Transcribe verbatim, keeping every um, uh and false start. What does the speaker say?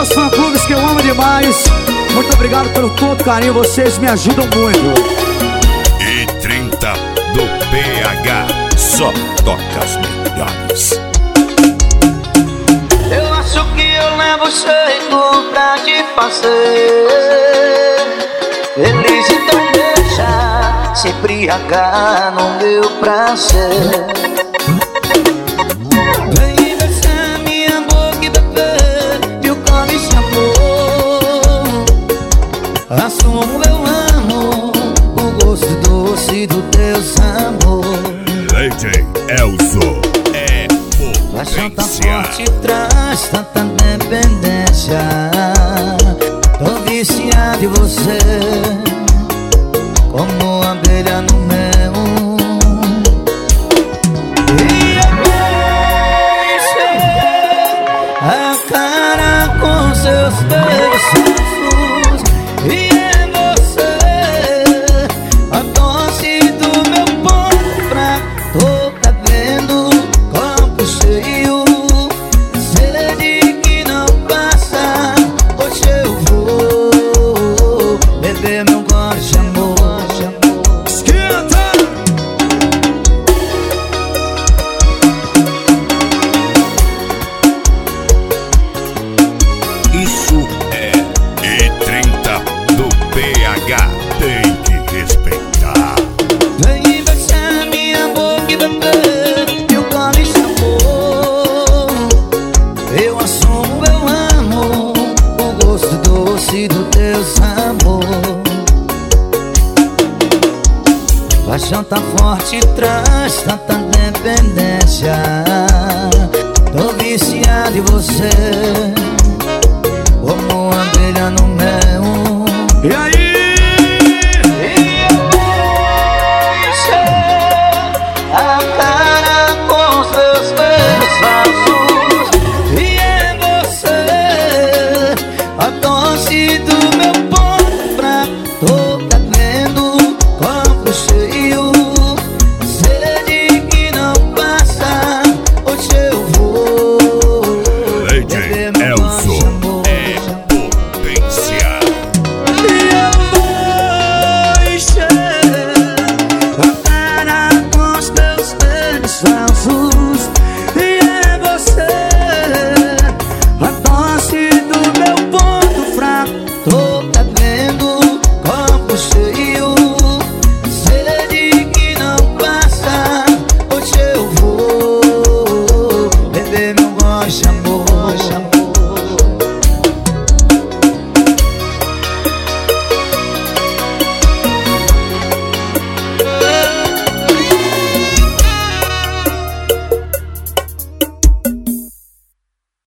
meus fã-clubes que eu amo demais, muito obrigado pelo todo carinho, vocês me ajudam muito. E trinta do P H, só toca as melhores. Eu acho que eu levo jeito pra te fazer feliz, então deixa se embriagar no meu prazer. Vem beijar minha boca e beber meu colo e amor. Assumo, eu amo o gosto doce do teu sabor. D J Elzo é Paixão tão potência. forte traz tanta dependência. Tô viciado em você, como abelha no mel. E eu encher a cara com seus beijos. E é você a dose do meu ponto fraco. Tô bebendo copo cheio, sede que não passa. Hoje eu vou beber meu gole de amor. Esquenta! Isso é E trinta do P H, tem que respeitar. Vem beijar minha boca e beber meu gole de amor. Eu assumo, eu amo o gosto doce do teu sabor. Paixão tá forte traz tanta dependência. Tô viciado em você, como abelha no mel. E aí? A cara com seus beijos azuis. E é você a dose do meu ponto fraco. Tô bebendo copo cheio, sede que não passa. Hoje eu vou D J beber meu Elzo gole de amor. é potência. E eu vou encher a cara com os teus beijos azuis.